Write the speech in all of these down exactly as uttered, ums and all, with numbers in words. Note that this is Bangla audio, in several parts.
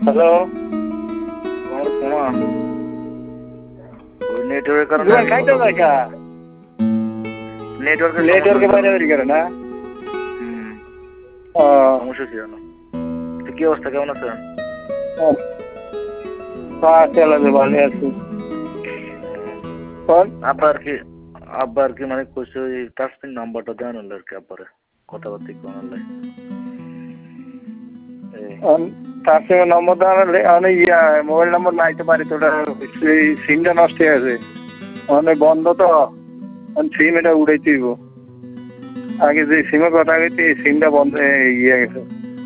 হ্যালো আমার ফোমা ওই নেটওয়ার্কের কারণে জুয়ান খাইতে দেখা নেটওয়ার্কের নেটওয়ার্কে বাইরে বেরিয়ে গেল না হুম ও সমস্যা ছিল না। তো কি অবস্থা, কেমন আছেন? আছে আল্লাহ ভালো আছি। কোন আব্বা আর কি আব্বা আর কি মানে কইছে ওই তাসপিন নাম্বারটা দেন হলো আর কি আব্বারে কথাবার্তা একটু আনলে তার সঙ্গে নম্বর দেওয়া অনেক ইয়া মোবাইল নম্বর নাইতে পারি তো ওটা সেই সিমটা নষ্ট হয়ে গেছে অনেক বন্ধ তো সিম এটা উড়াই দিব আগে যে সিমের কথা গেছে এই সিমটা বন্ধ ইয়ে গেছে।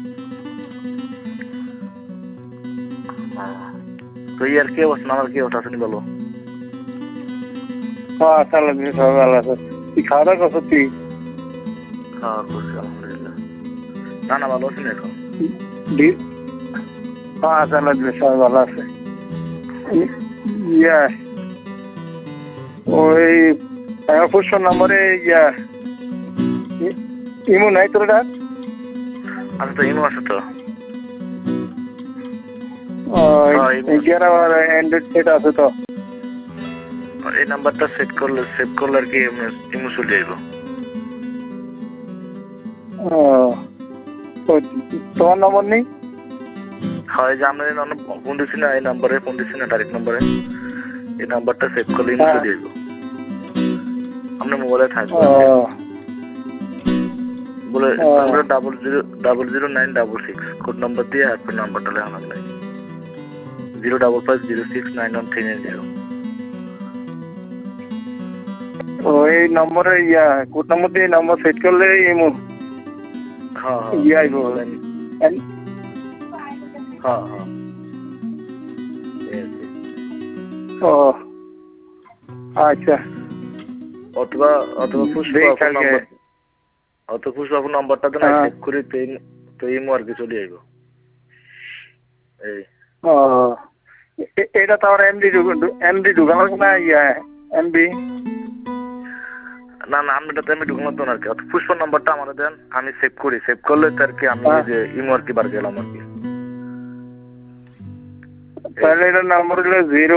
তো ইয়ার কি অবস্থা, আমার কি অবস্থা শুনি বলো। হ্যাঁ আচ্ছা সবাই ভালো আছে। তুই খাওয়া দাওয়া করছো তুই? খাওয়া করছি আলহামদুলিল্লাহ। না না ভালো আছি না এখন। হ্যাঁ আচ্ছা সবাই ভালো আছে। ইয়া ওই পুষ্প নম্বরে ইয়া ইমো নাই তোর এটা? আচ্ছা তো ইমো আছে তো। অ্যান্ড্রয়েড সেট আছে তো। এই নাম্বারটা সেট করলে সেভ করলে আর কি ইমো চলে যাইব। তোমার নম্বর নেই? হয় যে আমরা ফোন দিচ্ছি না, এই নাম্বারে ফোন দিচ্ছি না, ডাইরেক্ট নাম্বারে এই নাম্বারটা সেভ করলে ইমো চলে যাইব। আপনার মোবাইলে থাকবে বলে double zero double zero nine double six code number দিয়ে আপনার নাম্বারটা লেখা লাগবে zero double five zero six nine one three nine zero. ওই নম্বরে ইয়া কোড নম্বর দিয়ে নম্বর সেট করলে ইমো হ্যাঁ ইয়ে আইব। হ্যাঁ হ্যাঁ ও আচ্ছা অথবা অথবা পুষ্প নাম্বার অথবা পুষ্প নাম্বারটা তো না সেভ করি তো ইমো আর কি চলে যাইব। এই ও এটা তো আর এমডি এমডি ঢুকানো না ইয়া এমবি না না আমি এটা আমি ঢুকানো তো না আর কি পুষ্প নাম্বারটা আমার দেন, আমি সেভ করি, সেভ করলে তো আর কি আমি যে ইমো আর কি বার গেলাম আর কি। তাহলে এটার নাম্বার হলো জিরো